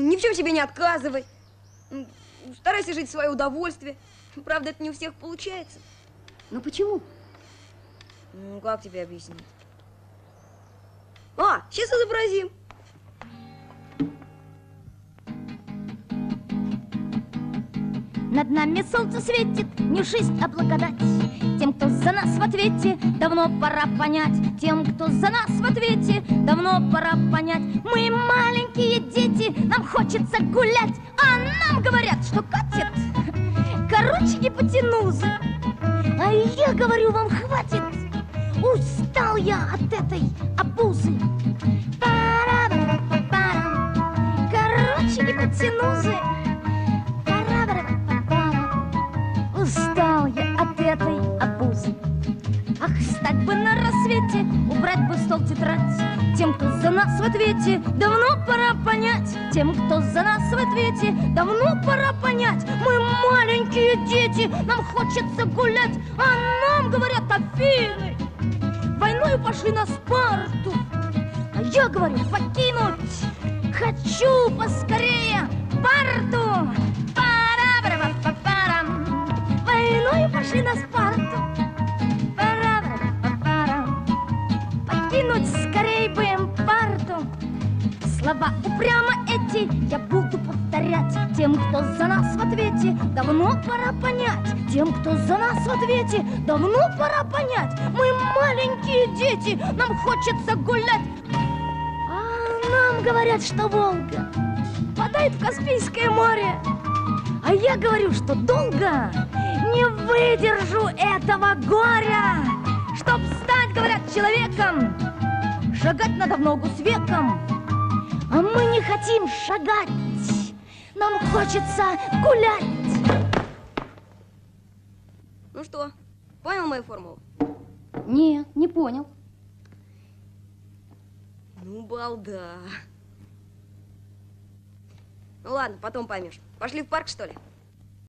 ни в чем себе не отказывай. Старайся жить в свое удовольствие. Правда, это не у всех получается. Ну почему? Ну, как тебе объяснить? А, сейчас изобразим. Над нами солнце светит, не жизнь, а благодать. Тем, кто за нас в ответе, давно пора понять. Тем, кто за нас в ответе, давно пора понять. Мы маленькие дети, нам хочется гулять, а нам говорят, что катит короче гипотенузы. А я говорю, вам хватит, устал я от этой обузы. Короче гипотенузы. Устал я от этой обузы. Ах, встать бы на рассвете, убрать бы в стол тетрадь. Тем, кто за нас в ответе, давно пора понять. Тем, кто за нас в ответе, давно пора понять. Мы маленькие дети, нам хочется гулять, а нам говорят Афины, войною пошли на Спарту. А я говорю, покинуть хочу поскорее Спарту. Войною пошли на Спарту. Покинуть скорей бы Спарту. Слова упрямо эти я буду повторять. Тем, кто за нас в ответе, давно пора понять. Тем, кто за нас в ответе, давно пора понять. Мы маленькие дети, нам хочется гулять, а нам говорят, что Волга впадает в Каспийское море. А я говорю, что долго не выдержу этого горя. Чтоб стать, говорят, человеком, шагать надо в ногу с веком. А мы не хотим шагать, нам хочется гулять. Ну что, понял мою формулу? Нет, не понял. Ну, балда. Ну ладно, потом поймешь. Пошли в парк, что ли?